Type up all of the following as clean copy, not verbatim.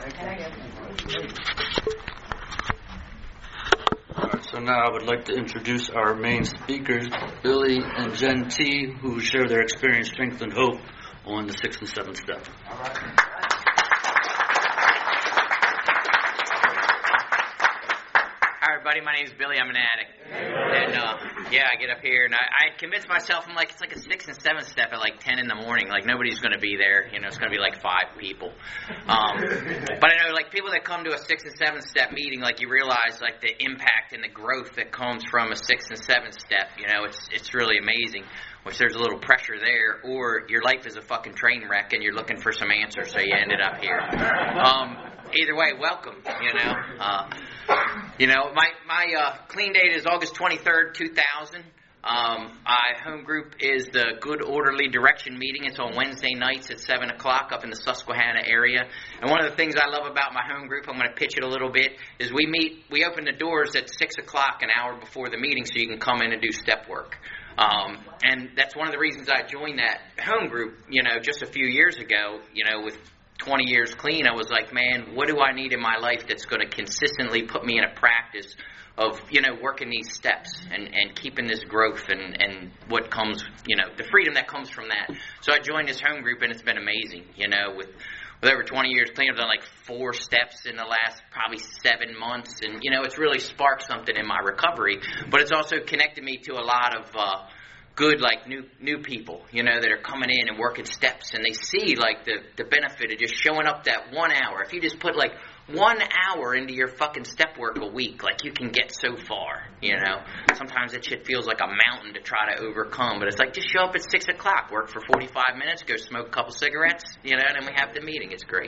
So now I would like to introduce our main speakers, Billy and Jen T., who share their experience, strength, and hope on the 6th and 7th step. All right. Hi everybody, my name is Billy. I'm an addict. And I get up here and I convince myself, I'm like, it's like a 6th and 7th step at like 10 in the morning. Like nobody's going to be there. You know, it's going to be like 5 people. But I know like people that come to a 6th and 7th step meeting, like you realize like the impact and the growth that comes from a 6th and 7th step. You know, it's really amazing. Which there's a little pressure there, or your life is a fucking train wreck and you're looking for some answers, so you ended up here. Either way, welcome. My clean date is August 23rd, 2000. My home group is the Good Orderly Direction meeting. It's on Wednesday nights at 7 o'clock up in the Susquehanna area. And one of the things I love about my home group, I'm going to pitch it a little bit, is we open the doors at 6 o'clock an hour before the meeting so you can come in and do step work. And that's one of the reasons I joined that home group, just a few years ago, with 20 years clean. I was like, man, what do I need in my life that's going to consistently put me in a practice of, working these steps and keeping this growth and what comes, the freedom that comes from that. So I joined this home group and it's been amazing, with over 20 years clean. I've done like 4 steps in the last probably 7 months. And, it's really sparked something in my recovery. But it's also connected me to a lot of good, like, new people, that are coming in and working steps. And they see, like, the benefit of just showing up that 1 hour. If you just put, like, 1 hour into your fucking step work a week, like, you can get so far, Sometimes that shit feels like a mountain to try to overcome, but it's like, just show up at 6 o'clock, work for 45 minutes, go smoke a couple cigarettes, and then we have the meeting. It's great.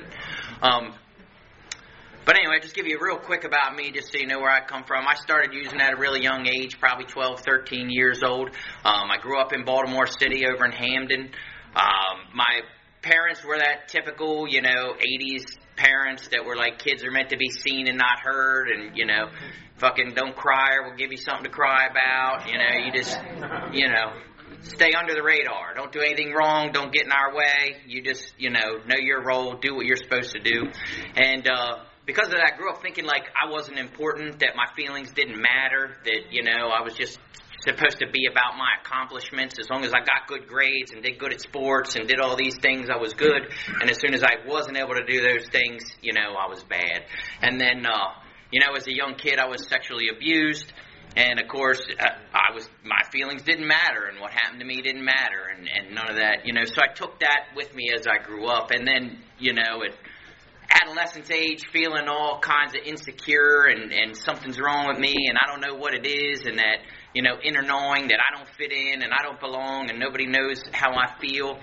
But anyway, just give you real quick about me, just so you know where I come from. I started using at a really young age, probably 12, 13 years old. I grew up in Baltimore City over in Hamden. My parents were that typical, 80s parents that were like, kids are meant to be seen and not heard, and, fucking don't cry or we'll give you something to cry about. You just, stay under the radar. Don't do anything wrong. Don't get in our way. You just, know your role, do what you're supposed to do. And because of that, I grew up thinking like I wasn't important, that my feelings didn't matter, that, I was just supposed to be about my accomplishments. As long as I got good grades and did good at sports and did all these things, I was good. And as soon as I wasn't able to do those things, I was bad. And then, as a young kid, I was sexually abused. And of course, my feelings didn't matter, and what happened to me didn't matter, and none of that, So I took that with me as I grew up, and then, at adolescence age, feeling all kinds of insecure, and something's wrong with me, and I don't know what it is, and that, inner knowing that I don't fit in, and I don't belong, and nobody knows how I feel.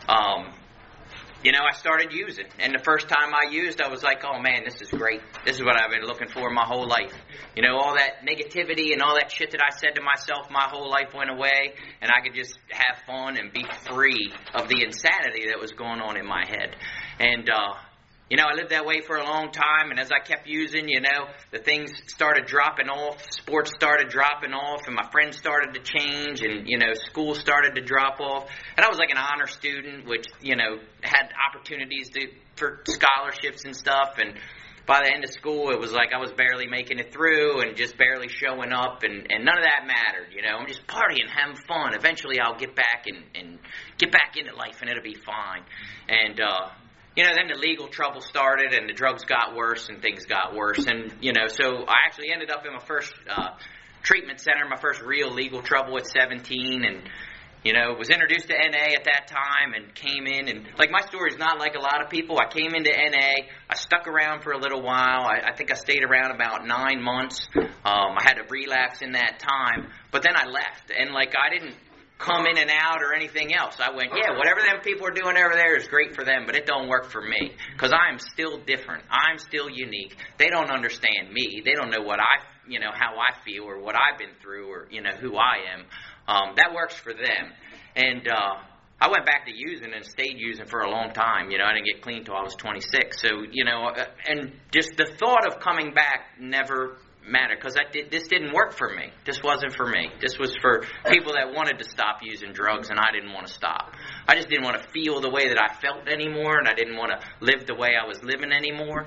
I started using. And the first time I used, I was like, oh, man, this is great. This is what I've been looking for my whole life. All that negativity and all that shit that I said to myself, my whole life went away, and I could just have fun and be free of the insanity that was going on in my head. And, I lived that way for a long time, and as I kept using, the things started dropping off, sports started dropping off, and my friends started to change, and, school started to drop off. And I was like an honor student, which, had opportunities for scholarships and stuff, and by the end of school, it was like I was barely making it through and just barely showing up, and none of that mattered, I'm just partying, having fun. Eventually, I'll get back and get back into life, and it'll be fine. And, then the legal trouble started, and the drugs got worse, and things got worse. And, so I actually ended up in my first treatment center, my first real legal trouble at 17, and, was introduced to NA at that time and came in. And, like, my story's not like a lot of people. I came into NA. I stuck around for a little while. I think I stayed around about 9 months. I had a relapse in that time. But then I left. And, like, I didn't come in and out or anything else. I went, yeah, whatever them people are doing over there is great for them, but it don't work for me, because I'm still different. I'm still unique. They don't understand me. They don't know what how I feel or what I've been through or, who I am. That works for them. And I went back to using and stayed using for a long time. I didn't get clean till I was 26. So, and just the thought of coming back never matter because this didn't work for me. This wasn't for me. This was for people that wanted to stop using drugs, and I didn't want to stop. I just didn't want to feel the way that I felt anymore, and I didn't want to live the way I was living anymore.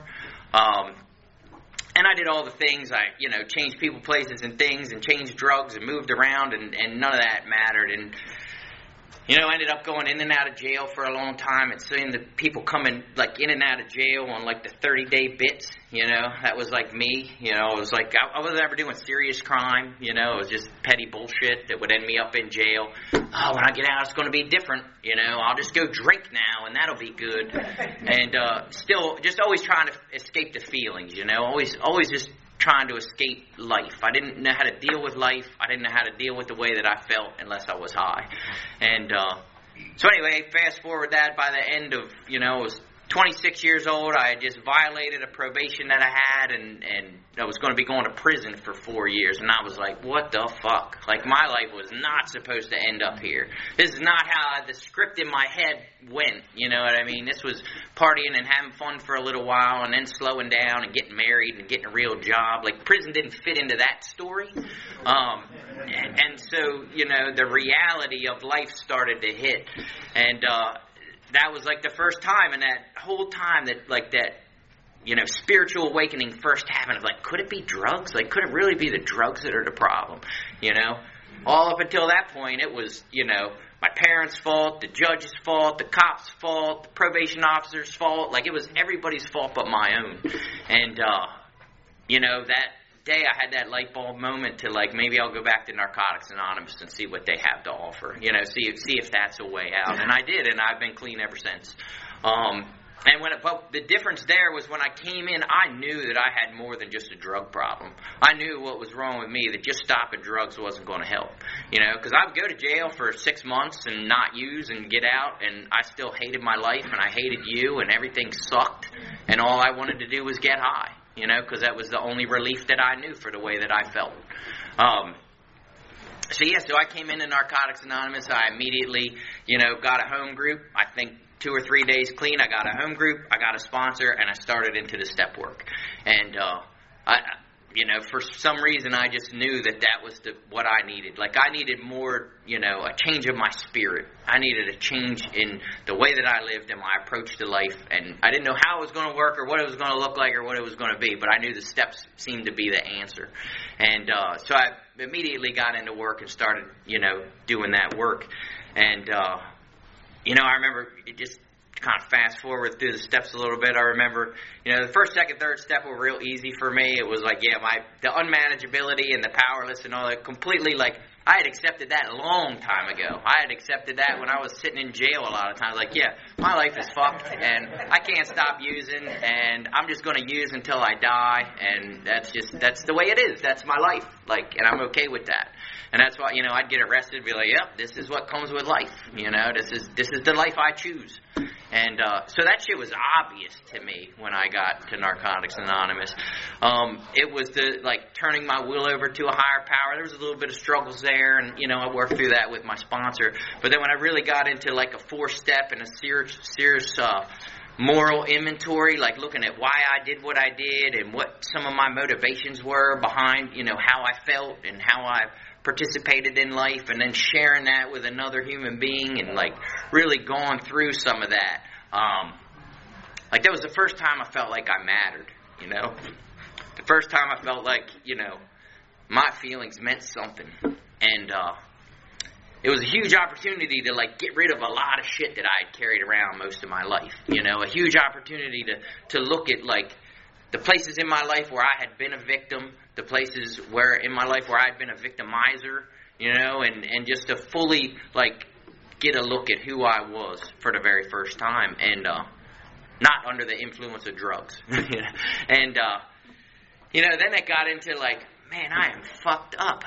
And I did all the things. I, changed people, places, and things, and changed drugs, and moved around, and none of that mattered. And ended up going in and out of jail for a long time and seeing the people coming, in and out of jail on, the 30-day bits, That was, me, It was I wasn't ever doing serious crime, It was just petty bullshit that would end me up in jail. Oh, when I get out, it's going to be different, I'll just go drink now, and that'll be good. And still, just always trying to escape the feelings, Always just trying to escape life. I didn't know how to deal with life. I didn't know how to deal with the way that I felt unless I was high. And so anyway, fast forward that by the end of, I was 26 years old. I had just violated a probation that I had, and I was going to be going to prison for 4 years. And I was like, what the fuck? My life was not supposed to end up here. This is not how the script in my head went. You know what I mean? This was partying and having fun for a little while and then slowing down and getting married and getting a real job. Prison didn't fit into that story. And so, the reality of life started to hit. And that was the first time, and that whole time that spiritual awakening first happened. Could it be drugs? Could it really be the drugs that are the problem? All up until that point, it was, my parents' fault, the judge's fault, the cop's fault, the probation officer's fault. It was everybody's fault but my own. And, that day I had that light bulb moment to maybe I'll go back to Narcotics Anonymous and see what they have to offer, see if that's a way out. And I did, and I've been clean ever since. But the difference there was when I came in, I knew that I had more than just a drug problem. I knew what was wrong with me, that just stopping drugs wasn't going to help. Because I would go to jail for 6 months and not use and get out, and I still hated my life, and I hated you, and everything sucked, and all I wanted to do was get high. Because that was the only relief that I knew for the way that I felt. So I came into Narcotics Anonymous. I immediately, got a home group. I think 2 or 3 days clean, I got a home group, I got a sponsor, and I started into the step work. And, for some reason, I just knew that was what I needed. I needed more, a change of my spirit. I needed a change in the way that I lived and my approach to life. And I didn't know how it was going to work or what it was going to look like or what it was going to be, but I knew the steps seemed to be the answer. And so I immediately got into work and started, doing that work. And, I remember it just kind of fast forward through the steps a little bit. I remember, the first, second, third step were real easy for me. It was the unmanageability and the powerless and all that completely I had accepted that a long time ago. I had accepted that when I was sitting in jail a lot of times. My life is fucked and I can't stop using and I'm just going to use until I die, and that's the way it is. That's my life. And I'm okay with that. And that's why, I'd get arrested and be like, yep, this is what comes with life. This is the life I choose. And so that shit was obvious to me when I got to Narcotics Anonymous. It was turning my will over to a higher power. There was a little bit of struggles there, and I worked through that with my sponsor. But then when I really got into a 4-step and a serious moral inventory, looking at why I did what I did and what some of my motivations were behind how I felt and how I participated in life, and then sharing that with another human being and really going through some of that. That was the first time I felt like I mattered, The first time I felt my feelings meant something. And it was a huge opportunity to get rid of a lot of shit that I had carried around most of my life. A huge opportunity to look at the places in my life where I had been a victim, the places where in my life where I had been a victimizer, and just to fully get a look at who I was for the very first time, and not under the influence of drugs. And then it got into man, I am fucked up.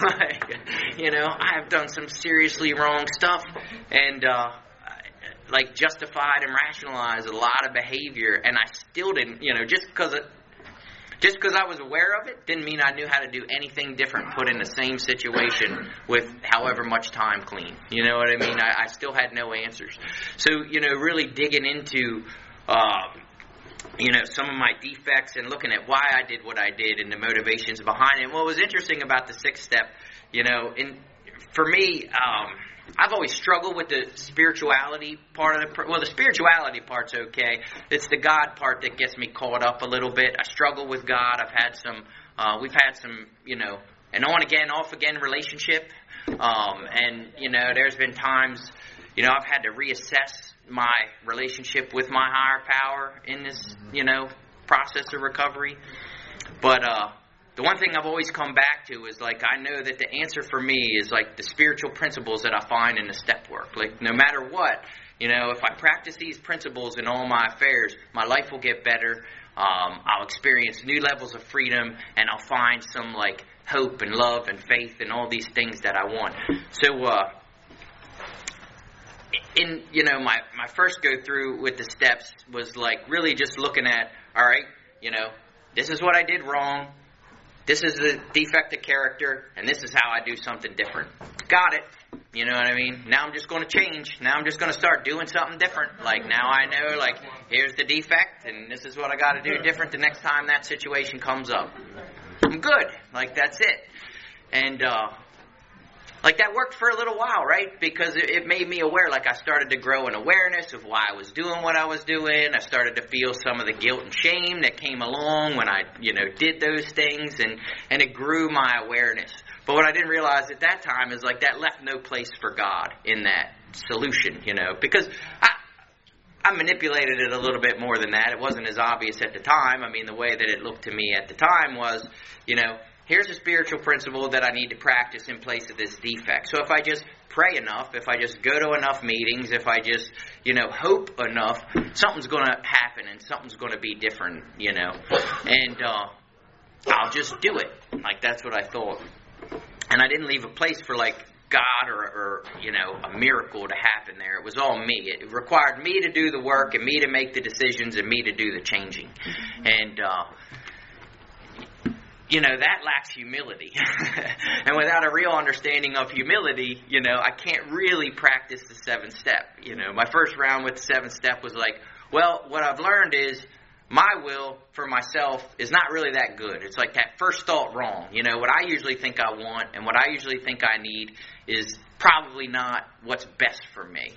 I have done some seriously wrong stuff, and justified and rationalized a lot of behavior, and I still didn't, just because I was aware of it didn't mean I knew how to do anything different, put in the same situation with however much time clean. You know what I mean? I still had no answers. So, really digging into some of my defects and looking at why I did what I did and the motivations behind it. And what was interesting about the 6th step, for me, I've always struggled with the spirituality part of the spirituality part's okay. It's the God part that gets me caught up a little bit. I struggle with God. We've had some, an on again, off again relationship. And there's been times, I've had to reassess my relationship with my higher power in this, process of recovery. But, the one thing I've always come back to is, I know that the answer for me is, the spiritual principles that I find in the step work. No matter what, if I practice these principles in all my affairs, my life will get better. I'll experience new levels of freedom, and I'll find some, hope and love and faith and all these things that I want. So, my first go through with the steps was, really just looking at, all right, this is what I did wrong. This is the defect of character, and this is how I do something different. Got it. You know what I mean? Now I'm just going to change. Now I'm just going to start doing something different. Now I know, here's the defect, and this is what I got to do different the next time that situation comes up. I'm good. That's it. And, that worked for a little while, right? Because it made me aware. I started to grow an awareness of why I was doing what I was doing. I started to feel some of the guilt and shame that came along when I, did those things, and it grew my awareness. But what I didn't realize at that time is, that left no place for God in that solution, because I manipulated it a little bit more than that. It wasn't as obvious at the time. I mean, the way that it looked to me at the time was, here's a spiritual principle that I need to practice in place of this defect. So if I just pray enough, if I just go to enough meetings, if I just, hope enough, something's going to happen and something's going to be different, And I'll just do it. That's what I thought. And I didn't leave a place for, God or a miracle to happen there. It was all me. It required me to do the work and me to make the decisions and me to do the changing. And, that lacks humility. And without a real understanding of humility, I can't really practice the 7th step. My first round with the 7th step was what I've learned is my will for myself is not really that good. It's that first thought wrong. What I usually think I want and what I usually think I need is probably not what's best for me.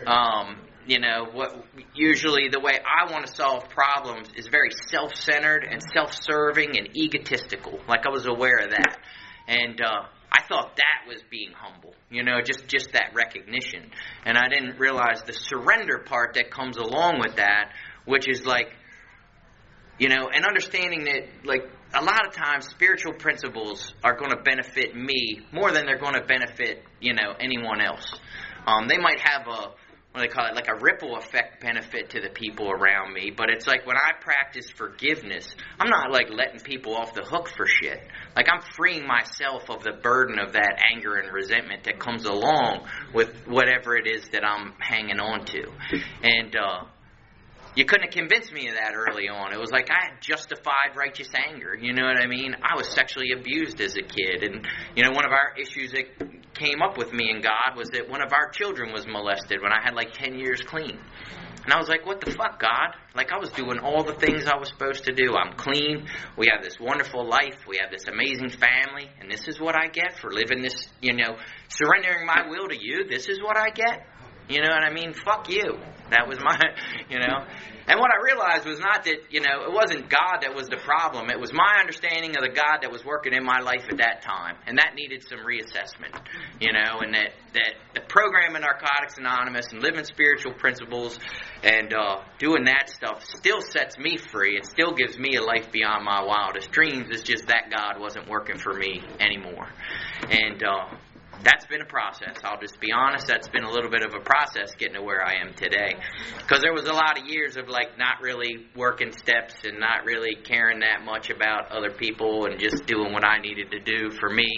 What usually the way I want to solve problems is very self-centered and self-serving and egotistical. I was aware of that. And I thought that was being humble, just that recognition. And I didn't realize the surrender part that comes along with that, which is and understanding that, a lot of times spiritual principles are going to benefit me more than they're going to benefit, anyone else. They might have what do they call it, a ripple effect benefit to the people around me. But it's when I practice forgiveness, I'm not letting people off the hook for shit. I'm freeing myself of the burden of that anger and resentment that comes along with whatever it is that I'm hanging on to. And, you couldn't have convinced me of that early on. It was I had justified righteous anger. You know what I mean? I was sexually abused as a kid. And, one of our issues that came up with me and God was that one of our children was molested when I had 10 years clean. And I was what the fuck, God? I was doing all the things I was supposed to do. I'm clean. We have this wonderful life. We have this amazing family. And this is what I get for living this, surrendering my will to you. This is what I get. You know what I mean? Fuck you. That was my, And what I realized was not that, it wasn't God that was the problem. It was my understanding of the God that was working in my life at that time. And that needed some reassessment, and that the program in Narcotics Anonymous and living spiritual principles and doing that stuff still sets me free. It still gives me a life beyond my wildest dreams. It's just that God wasn't working for me anymore. And, that's been a process. I'll just be honest. That's been a little bit of a process getting to where I am today. Because there was a lot of years of not really working steps and not really caring that much about other people and just doing what I needed to do for me.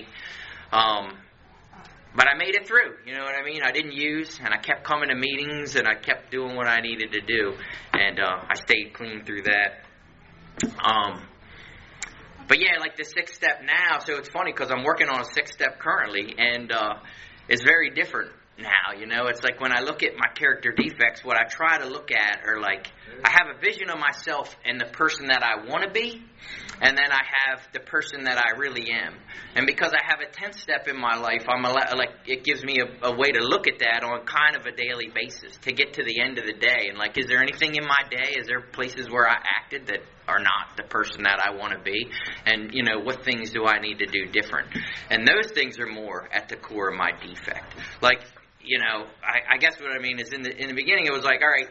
But I made it through. You know what I mean? I didn't use, and I kept coming to meetings, and I kept doing what I needed to do. And I stayed clean through that. But yeah, the 6th step now, so it's funny because I'm working on a 6th step currently, and it's very different. now, you know. It's like when I look at my character defects, what I try to look at are like, I have a vision of myself and the person that I want to be, and then I have the person that I really am. And because I have a 10th step in my life, it gives me a way to look at that on kind of a daily basis to get to the end of the day. And like, is there anything in my day? Is there places where I acted that are not the person that I want to be? And, you know, what things do I need to do different? And those things are more at the core of my defect. Like, you know, I guess what I mean is in the beginning it was like, all right,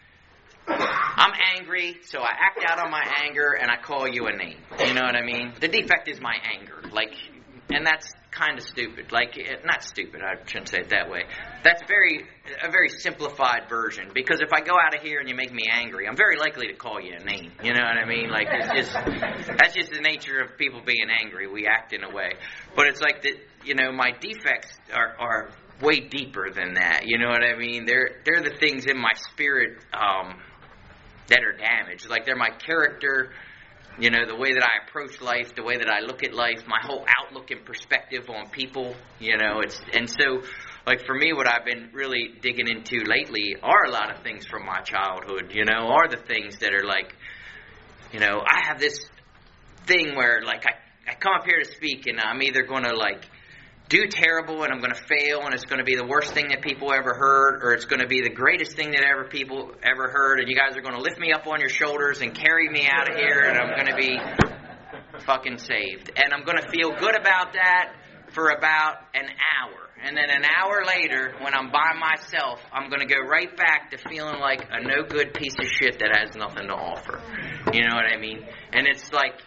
I'm angry, so I act out on my anger and I call you a name. You know what I mean? The defect is my anger. Like, and that's kind of stupid. Like, not stupid, I shouldn't say it that way. That's a very simplified version, because if I go out of here and you make me angry, I'm very likely to call you a name. You know what I mean? Like, that's just the nature of people being angry. We act in a way. But it's like that, you know, my defects are way deeper than that. You know what I mean? They're the things in my spirit that are damaged. Like, they're my character, you know, the way that I approach life, the way that I look at life, my whole outlook and perspective on people, you know. And so, like, for me, what I've been really digging into lately are a lot of things from my childhood, you know, are the things that are like, you know, I have this thing where, like, I come up here to speak and I'm either going to, like, do terrible and I'm going to fail and it's going to be the worst thing that people ever heard, or it's going to be the greatest thing that people ever heard, and you guys are going to lift me up on your shoulders and carry me out of here and I'm going to be fucking saved. And I'm going to feel good about that for about an hour. And then an hour later, when I'm by myself, I'm going to go right back to feeling like a no good piece of shit that has nothing to offer. You know what I mean? And it's like,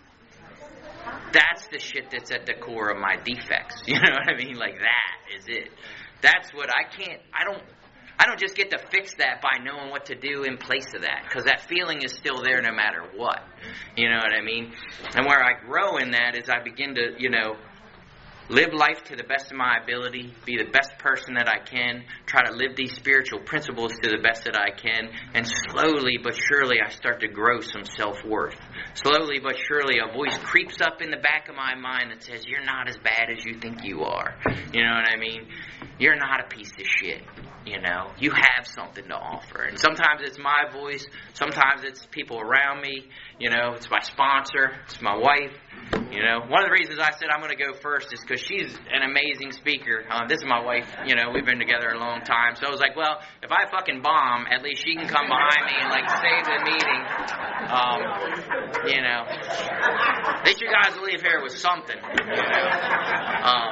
that's the shit that's at the core of my defects. You know what I mean? Like, that is it. That's what I don't just get to fix that by knowing what to do in place of that, because that feeling is still there no matter what. You know what I mean? And where I grow in that is I begin to, you know, live life to the best of my ability, be the best person that I can, try to live these spiritual principles to the best that I can, and slowly but surely I start to grow some self-worth. Slowly but surely a voice creeps up in the back of my mind that says, you're not as bad as you think you are. You know what I mean? You're not a piece of shit. You know, you have something to offer. And sometimes it's my voice, sometimes it's people around me, you know, it's my sponsor, it's my wife. You know, one of the reasons I said I'm going to go first is because she's an amazing speaker. This is my wife. You know, we've been together a long time. So I was like, well, if I fucking bomb, at least she can come behind me and, like, save the meeting. You know, at least you guys will leave here with something. You know.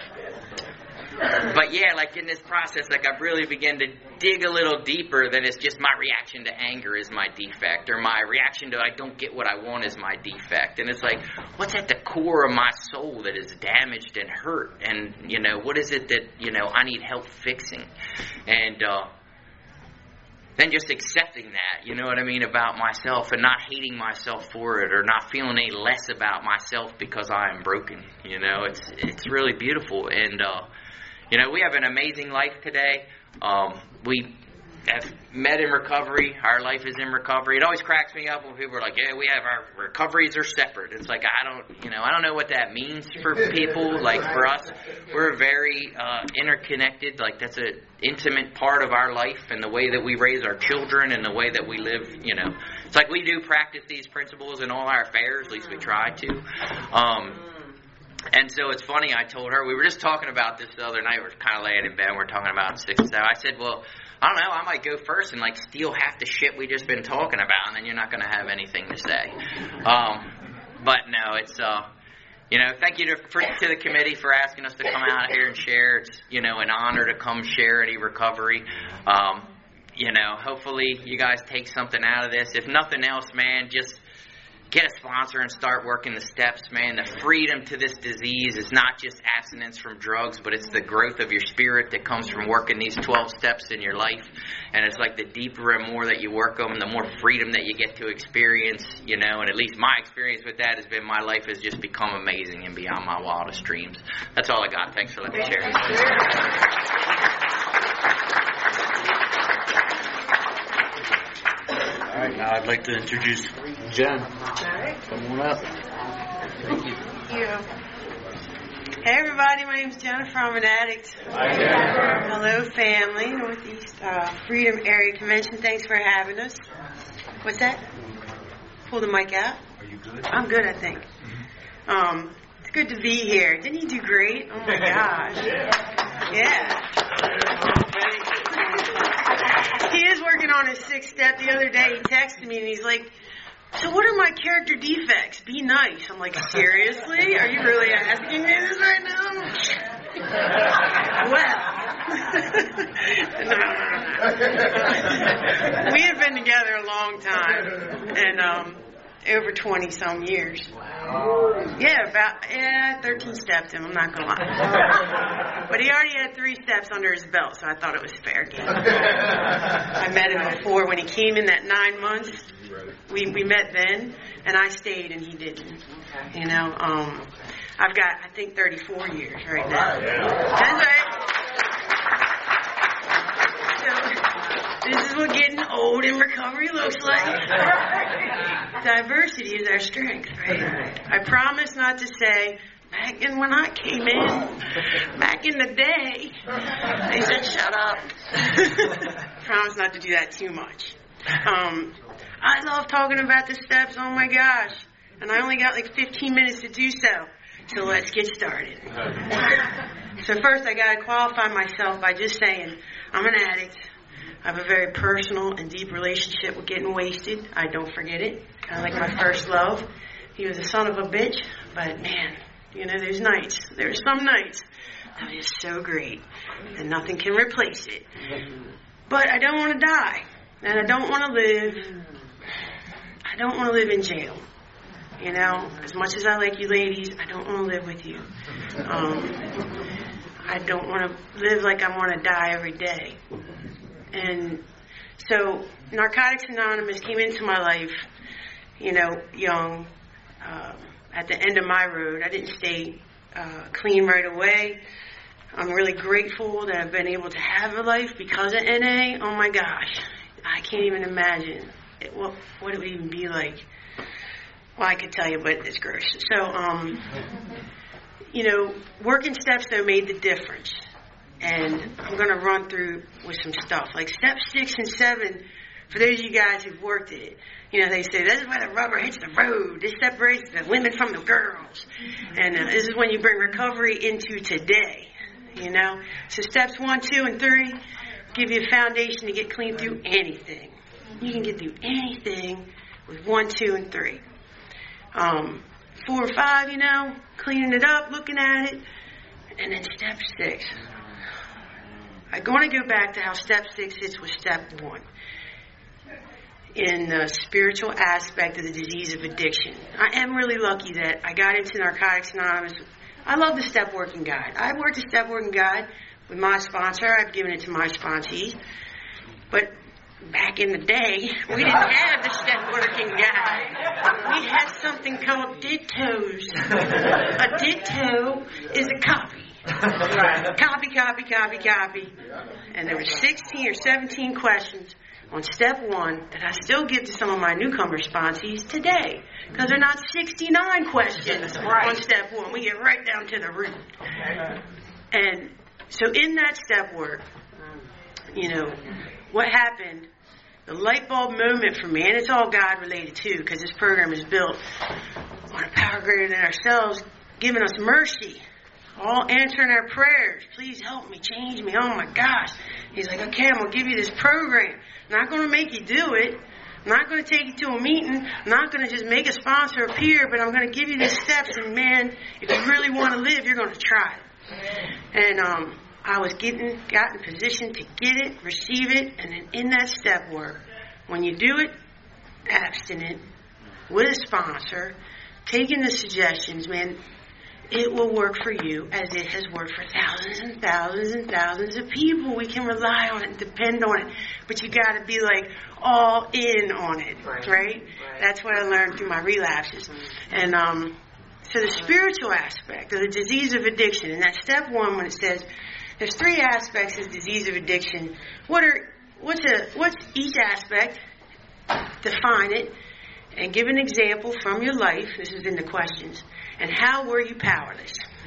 But yeah, like in this process, like I've really begun to dig a little deeper than it's just my reaction to anger is my defect, or my reaction to I don't get what I want is my defect. And it's like, what's at the core of my soul that is damaged and hurt? And, you know, what is it that, you know, I need help fixing? And then just accepting that, you know what I mean, about myself, and not hating myself for it, or not feeling any less about myself because I am broken. You know, it's really beautiful. And you know, we have an amazing life today. We have met in recovery. Our life is in recovery. It always cracks me up when people are like, yeah, we have our recoveries are separate. It's like, I don't know what that means for people. Like, for us, we're very interconnected. Like, that's an intimate part of our life, and the way that we raise our children and the way that we live, you know. It's like we do practice these principles in all our affairs, at least we try to. And so it's funny, I told her, we were just talking about this the other night, we're kind of laying in bed, we're talking about 6 and 7. I said, well, I don't know, I might go first and, like, steal half the shit we just been talking about, and then you're not going to have anything to say. But no, it's, you know, thank you to the committee for asking us to come out here and share. It's, you know, an honor to come share any recovery. You know, hopefully you guys take something out of this. If nothing else, man, just get a sponsor and start working the steps, man. The freedom to this disease is not just abstinence from drugs, but it's the growth of your spirit that comes from working these 12 steps in your life. And it's like the deeper and more that you work them, the more freedom that you get to experience, you know. And at least my experience with that has been, my life has just become amazing and beyond my wildest dreams. That's all I got. Thanks for letting me share. All right, now I'd like to introduce Jen. All right. Come on up. Thank you. Hey everybody, my name's Jennifer. I'm an addict. Hello family, Northeast Freedom Area Convention. Thanks for having us. What's that? Pull the mic out. Are you good? I'm good, I think. It's good to be here. Didn't he do great? Oh my gosh. Yeah. He is working on his 6th step. The other day he texted me and he's like, so what are my character defects? Be nice. I'm like, seriously? Are you really asking me this right now? Well. No. We have been together a long time. And over 20-some years. Yeah, about 13 stepped him, I'm not going to lie. But he already had 3 steps under his belt, so I thought it was fair game. I met him before when he came in that 9 months. We met then, and I stayed and he didn't. You know, I've got, I think, 34 years right now. That's right. So, this is what getting old in recovery looks like. Diversity is our strength, right? I promise not to say, back in when I came in, back in the day, they said, shut up. Promise not to do that too much. I love talking about the steps, oh my gosh. And I only got like 15 minutes to do so. So let's get started. So first I got to qualify myself by just saying, I'm an addict. I have a very personal and deep relationship with getting wasted. I don't forget it. Kind of like my first love. He was a son of a bitch, but man, you know, there's some nights that are just so great, and nothing can replace it. But I don't want to die, and I don't want to live in jail. You know, as much as I like you ladies, I don't want to live with you. I don't want to live like I want to die every day. And so Narcotics Anonymous came into my life, you know, young, at the end of my road. I didn't stay clean right away. I'm really grateful that I've been able to have a life because of NA. Oh my gosh, I can't even imagine what it would even be like. Well, I could tell you, but it's gross. So, you know, working steps though made the difference. And I'm going to run through with some stuff. Like step 6 and 7, for those of you guys who've worked it, you know, they say, this is where the rubber hits the road. This separates the women from the girls. And this is when you bring recovery into today, you know. So steps 1, 2, and 3 give you a foundation to get clean through anything. You can get through anything with 1, 2, and 3. 4 or 5, you know, cleaning it up, looking at it. And then step 6. I'm going to go back to how step 6 hits with step 1 in the spiritual aspect of the disease of addiction. I am really lucky that I got into Narcotics Anonymous. I love the step working guide. I worked a step working guide with my sponsor. I've given it to my sponsees. But back in the day, we didn't have the step working guide. We had something called dittos. A ditto is a copy. Copy. And there were 16 or 17 questions on step 1 that I still give to some of my newcomer sponsees today. Because they're not 69 questions on step 1. We get right down to the root. And so in that step work, you know, what happened, the light bulb moment for me, and it's all God related too, because this program is built on a power greater than ourselves, giving us mercy. All answering our prayers. Please help me, change me. Oh my gosh. He's like, okay, I'm going to give you this program. I'm not going to make you do it. I'm not going to take you to a meeting. I'm not going to just make a sponsor appear, but I'm going to give you the steps. And man, if you really want to live, you're going to try it. And I was got in position to get it, receive it, and then in that step work, when you do it, abstinent, with a sponsor, taking the suggestions, man, it will work for you as it has worked for thousands and thousands and thousands of people. We can rely on it, depend on it, but you got to be like all in on it, right? That's what I learned through my relapses. And so the spiritual aspect of the disease of addiction, and that's step 1 when it says there's 3 aspects of disease of addiction. What's each aspect? Define it and give an example from your life. This is in the questions. And how were you powerless?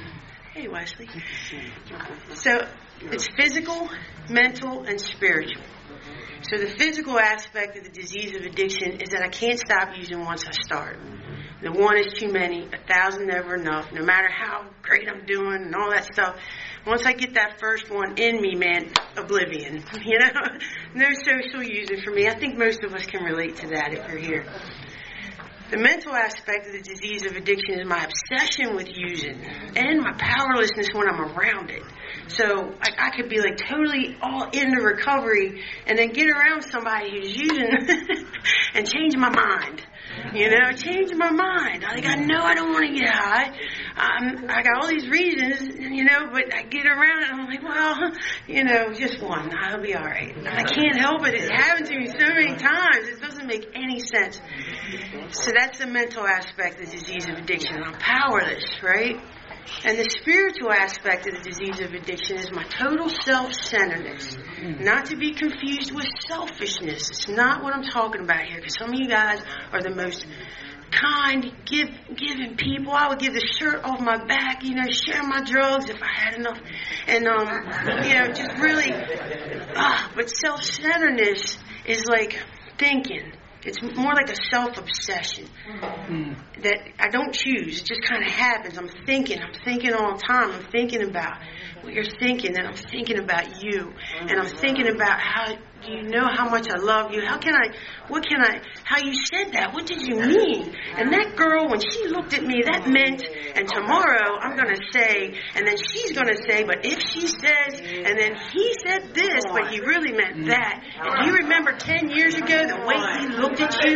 Hey, Wesley. So it's physical, mental, and spiritual. So the physical aspect of the disease of addiction is that I can't stop using once I start. The one is too many, 1,000 never enough, no matter how great I'm doing and all that stuff. Once I get that first one in me, man, oblivion. You know, no social using for me. I think most of us can relate to that if you're here. The mental aspect of the disease of addiction is my obsession with using and my powerlessness when I'm around it. So I could be like totally all into recovery and then get around somebody who's using and change my mind. You know, change my mind. Like, I know I don't want to get high. I got all these reasons, you know, but I get around it and I'm like, well, you know, just one. I'll be all right. I can't help it. It's happened to me so many times. It doesn't make any sense. So that's the mental aspect of the disease of addiction. I'm powerless, right? And the spiritual aspect of the disease of addiction is my total self-centeredness. Not to be confused with selfishness. It's not what I'm talking about here, because some of you guys are the most kind, giving people. I would give the shirt off my back, you know, share my drugs if I had enough. And, you know, just really, but self-centeredness is like thinking. It's more like a self-obsession that I don't choose. It just kind of happens. I'm thinking all the time. I'm thinking about what you're thinking, and I'm thinking about you. And I'm thinking about how you know how much I love you. How you said that? What did you mean? And that girl, when she looked at me, that meant, and tomorrow I'm going to say, and then she's going to say, but if she says, and then he said this, but he really meant that. And do you remember 10 years ago the way he looked at you?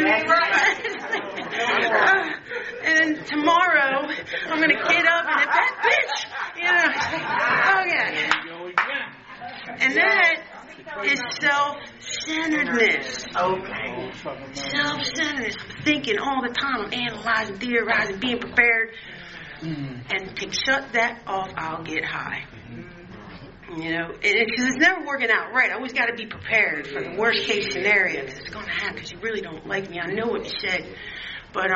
And tomorrow I'm going to get up and if that bitch, you know, okay. And that is self-centeredness. Okay. Self-centeredness. I'm thinking all the time. I'm analyzing, theorizing, being prepared. And to shut that off, I'll get high. You know, because it's never working out right. I always got to be prepared for the worst case scenario, because it's going to happen, because you really don't like me. I know what you said. But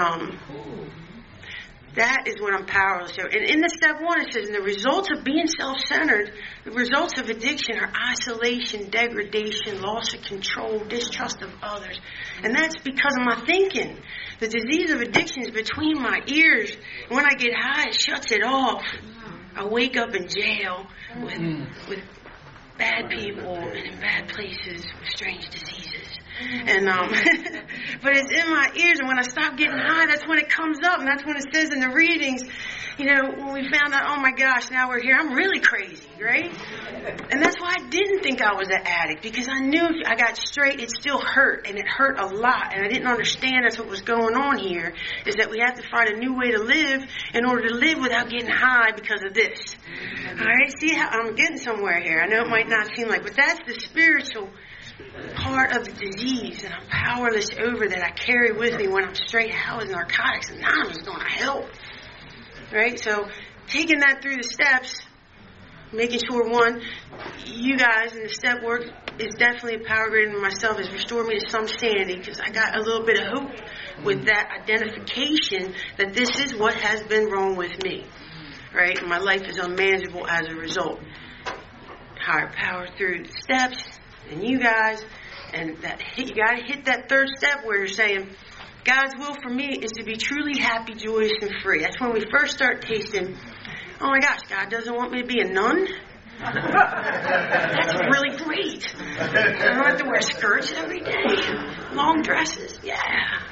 that is when I'm powerless. And in the step one, it says, and the results of being self-centered, the results of addiction are isolation, degradation, loss of control, distrust of others. And that's because of my thinking. The disease of addiction is between my ears. When I get high, it shuts it off. I wake up in jail with bad people and in bad places with strange diseases. And but it's in my ears, and when I stop getting high, that's when it comes up, and that's when it says in the readings, you know, when we found out, oh my gosh, now we're here, I'm really crazy, right? And that's why I didn't think I was an addict, because I knew if I got straight, it still hurt, and it hurt a lot, and I didn't understand that's what was going on here, is that we have to find a new way to live in order to live without getting high because of this. All right, see how I'm getting somewhere here. I know it might not seem like, but that's the spiritual part of the disease that I'm powerless over, that I carry with me when I'm straight. How is Narcotics Anonymous going to help? Right? So taking that through the steps, making sure, one, you guys in the step work is definitely a power greater than myself, has restored me to some sanity, because I got a little bit of hope with that identification that this is what has been wrong with me. Right? And my life is unmanageable as a result. Higher power through the steps, and you guys, and that you got to hit that third step where you're saying, God's will for me is to be truly happy, joyous, and free. That's when we first start tasting, oh my gosh, God doesn't want me to be a nun? That's really great. I don't have to wear skirts every day. Long dresses, yeah.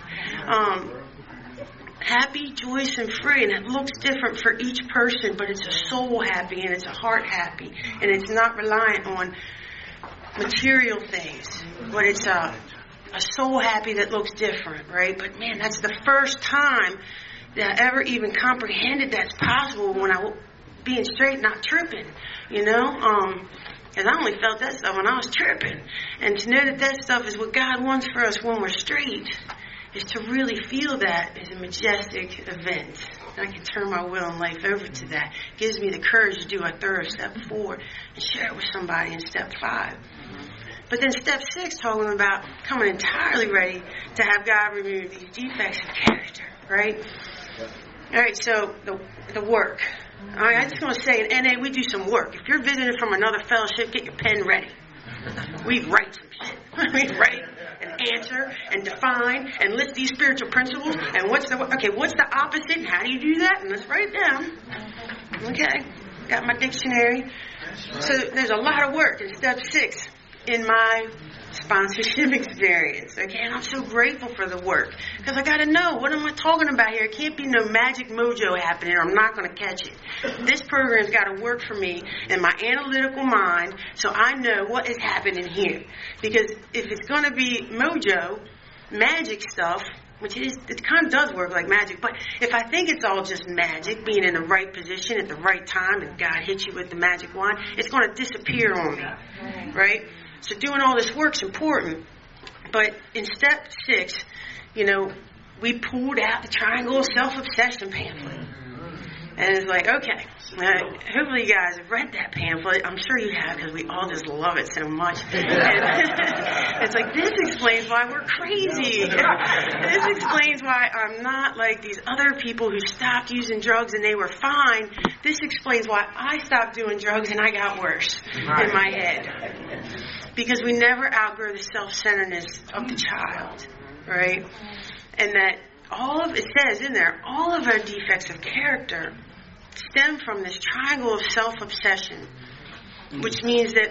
Happy, joyous, and free, and it looks different for each person, but it's a soul happy, and it's a heart happy, and it's not reliant on material things, but it's a soul happy that looks different, right? But man, that's the first time that I ever even comprehended that's possible when I being straight, not tripping, you know? Because I only felt that stuff when I was tripping. And to know that that stuff is what God wants for us when we're straight, is to really feel that is a majestic event. And I can turn my will and life over to that. It gives me the courage to do a thorough step 4 and share it with somebody in step 5. But then step 6, talking about coming entirely ready to have God remove these defects of character, right? All right, so the work. All right, I just want to say in NA we do some work. If you're visiting from another fellowship, get your pen ready. We write some shit. We write and answer and define and list these spiritual principles and what's the opposite and how do you do that? And let's write it down. Okay, got my dictionary. So there's a lot of work in step 6 in my sponsorship experience. Okay, and I'm so grateful for the work because I got to know what am I talking about here. It can't be no magic mojo happening or I'm not going to catch it. This program's got to work for me in my analytical mind so I know what is happening here. Because if it's going to be mojo, magic stuff, which it kind of does work like magic, but if I think it's all just magic, being in the right position at the right time and God hits you with the magic wand, it's going to disappear on me, right? So doing all this work's important. But in step 6, we pulled out the Triangle of Self-Obsession pamphlet. And it's like, okay, hopefully you guys have read that pamphlet. I'm sure you have because we all just love it so much. And it's like, this explains why we're crazy. This explains why I'm not like these other people who stopped using drugs and they were fine. This explains why I stopped doing drugs and I got worse in my head. Because we never outgrow the self-centeredness of the child, right? And that it says in there, all of our defects of character stem from this triangle of self-obsession, which means that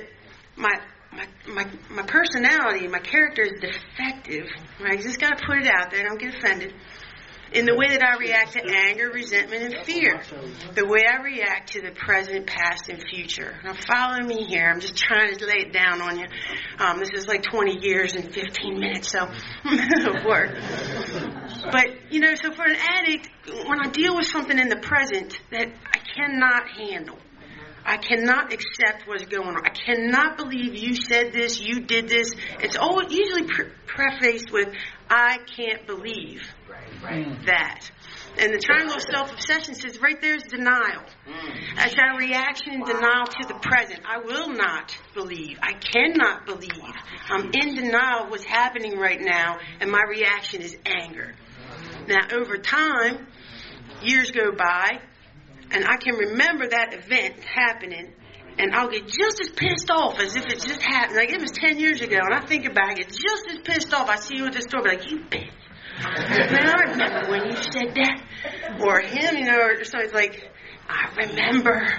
my personality, my character is defective, right? You just got to put it out there, don't get offended, in the way that I react to anger, resentment, and fear, the way I react to the present, past, and future. Now follow me here. I'm just trying to lay it down on you. This is like 20 years and 15 minutes, so it'll work. But, so for an addict, when I deal with something in the present that I cannot handle, I cannot accept what's going on. I cannot believe you said this, you did this. It's always usually prefaced with, I can't believe that. And the triangle of self-obsession says right there's denial. That's our reaction and denial to the present. I will not believe. I cannot believe. I'm in denial of what's happening right now, and my reaction is anger. Now, over time, years go by, and I can remember that event happening, and I'll get just as pissed off as if it just happened. Like it was 10 years ago, and I think about it, I get just as pissed off. I see you at the store, like, you bitch. Man, I remember when you said that. Or him, or something's like, I remember.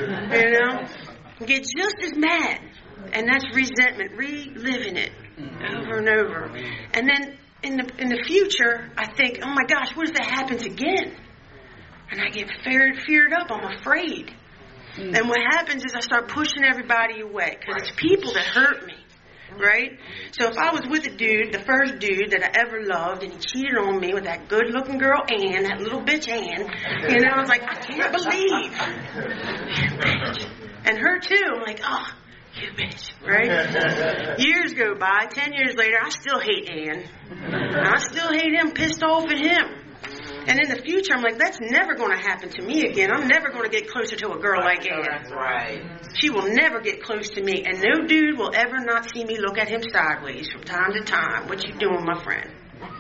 Get just as mad. And that's resentment, reliving it over and over. And then in the future, I think, oh my gosh, what if that happens again? And I get feared up. I'm afraid. And what happens is I start pushing everybody away because it's people that hurt me. Right? So if I was with a dude, the first dude that I ever loved, and he cheated on me with that good-looking girl, Ann, that little bitch Ann, I was like, I can't believe you bitch. And her too, I'm like, oh, you bitch, right? Years go by, 10 years later, I still hate Ann. And I still hate him, pissed off at him. And in the future, I'm like, that's never going to happen to me again. I'm never going to get closer to a girl like Ann. Right. She will never get close to me. And no dude will ever not see me look at him sideways from time to time. What you doing, my friend?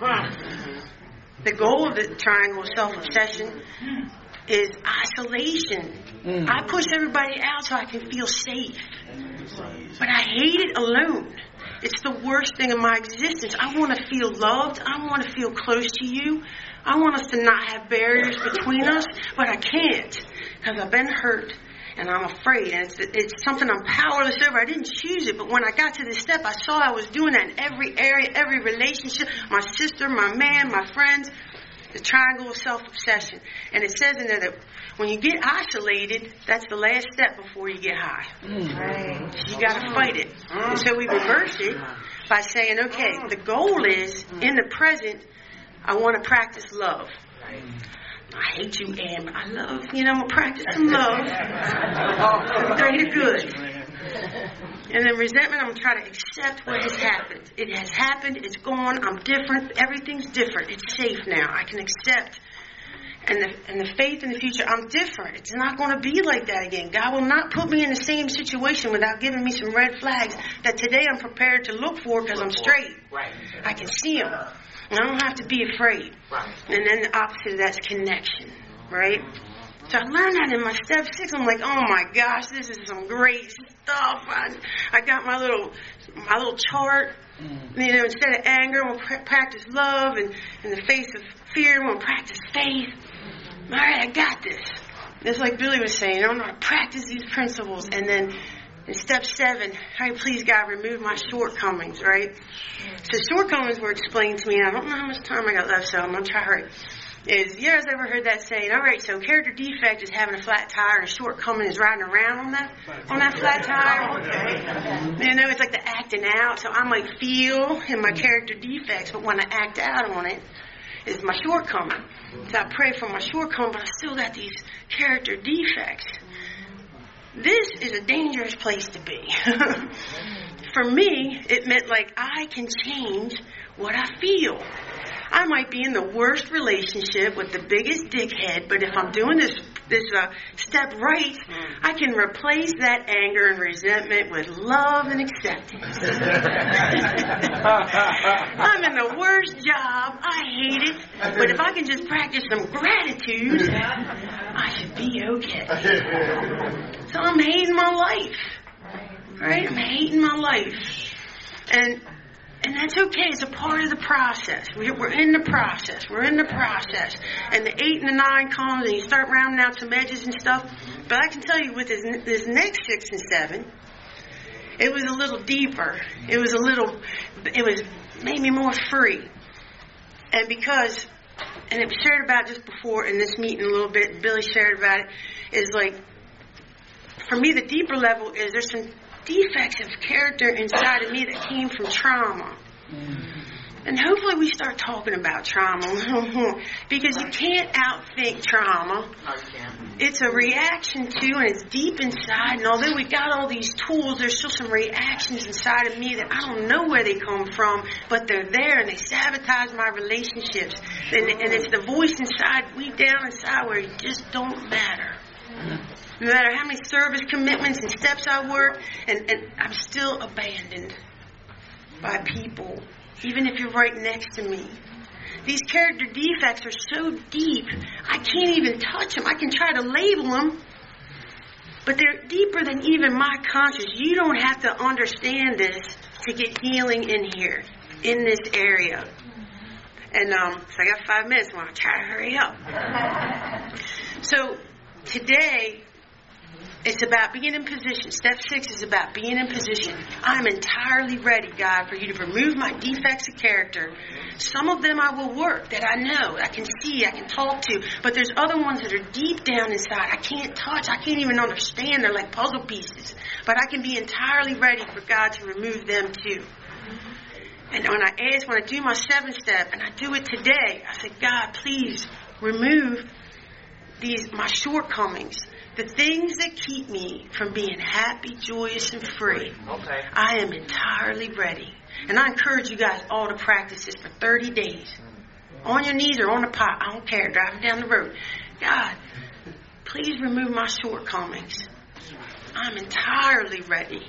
The goal of the triangle of self-obsession is isolation. I push everybody out so I can feel safe. But I hate it alone. It's the worst thing in my existence. I want to feel loved. I want to feel close to you. I want us to not have barriers between us, but I can't because I've been hurt and I'm afraid. And it's something I'm powerless over. I didn't choose it, but when I got to this step, I saw I was doing that in every area, every relationship, my sister, my man, my friends, the triangle of self-obsession. And it says in there that when you get isolated, that's the last step before you get high. Right. You got to fight it. And so we reverse it by saying, okay, the goal is in the present, I want to practice love. I hate you, Ann, but I love, I'm going to practice some love. Greater good. And then resentment, I'm going to try to accept what has happened. It has happened. It's gone. I'm different. Everything's different. It's safe now. I can accept. And the faith in the future, I'm different. It's not going to be like that again. God will not put me in the same situation without giving me some red flags that today I'm prepared to look for because I'm straight. Right. I can see them. And I don't have to be afraid. Right. And then the opposite of that's connection, right? So I learned that in my step 6. I'm like, oh my gosh, this is some great stuff. I got my little chart. You know, instead of anger, we'll practice love, and in the face of fear, we'll practice faith. All right, I got this. It's like Billy was saying, I'm going to practice these principles. And then in step 7, all right, please, God, remove my shortcomings, right? So shortcomings were explained to me, and I don't know how much time I got left, so I'm going to try to hurry. You guys ever heard that saying? All right, so character defect is having a flat tire, and a shortcoming is riding around on that flat tire. Okay. You know, it's like the acting out. So I might feel in my character defects, but when I act out on it, is my shortcoming. So I pray for my shortcoming, but I still got these character defects. This is a dangerous place to be. For me, it meant like I can change what I feel. I might be in the worst relationship with the biggest dickhead, but if I'm doing this step right, I can replace that anger and resentment with love and acceptance. I'm in the worst job. I hate it. But if I can just practice some gratitude, I should be okay. So I'm hating my life. Right? I'm hating my life. And that's okay. It's a part of the process. We're in the process. We're in the process. And the 8 and the 9 comes, and you start rounding out some edges and stuff. But I can tell you with this next 6 and 7, it was a little deeper. It was made me more free. And because, and it was shared about just before in this meeting a little bit, Billy shared about it, is like, for me, the deeper level is there's some defects of character inside of me that came from trauma. And hopefully we start talking about trauma because you can't outthink trauma. It's a reaction to, and it's deep inside, and although we got all these tools, there's still some reactions inside of me that I don't know where they come from, but they're there and they sabotage my relationships. And it's the voice inside, way down inside, where you just don't matter. No matter how many service commitments and steps I work, and I'm still abandoned by people, even if you're right next to me. These character defects are so deep, I can't even touch them. I can try to label them, but they're deeper than even my conscience. You don't have to understand this to get healing in here, in this area. And so I got 5 minutes, so I'm going to try to hurry up. So today, it's about being in position. Step 6 is about being in position. I'm entirely ready, God, for you to remove my defects of character. Some of them I will work that I know, I can see, I can talk to. But there's other ones that are deep down inside. I can't touch. I can't even understand. They're like puzzle pieces. But I can be entirely ready for God to remove them too. And when I do my 7th step, and I do it today, I say, God, please remove my shortcomings. The things that keep me from being happy, joyous, and free. Okay. I am entirely ready. And I encourage you guys all to practice this for 30 days. On your knees or on the pot. I don't care. Driving down the road. God, please remove my shortcomings. I'm entirely ready.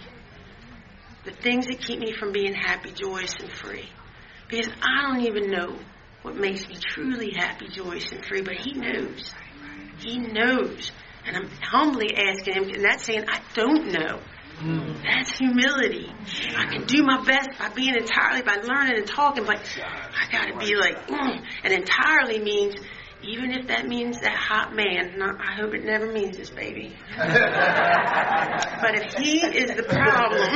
The things that keep me from being happy, joyous, and free. Because I don't even know what makes me truly happy, joyous, and free. But He knows. He knows. And I'm humbly asking Him, and that's saying I don't know. That's humility. I can do my best by being entirely, by learning and talking, but I got to be like, And entirely means, even if that means that hot man, I hope it never means this, baby. But if he is the problem,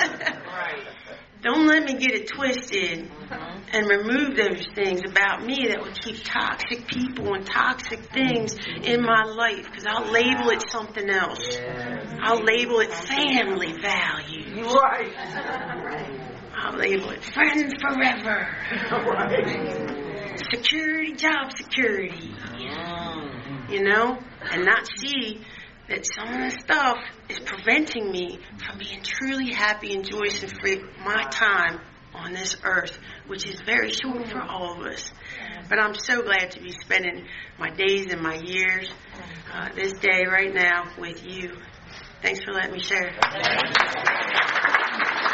don't let me get it twisted and remove those things about me that would keep toxic people and toxic things in my life, because I'll label it something else. I'll label it family values. I'll label it friends forever. Security, job security. You know? And not see that some of the stuff is preventing me from being truly happy and joyous and free my time on this earth, which is very short for all of us. But I'm so glad to be spending my days and my years, this day right now with you. Thanks for letting me share.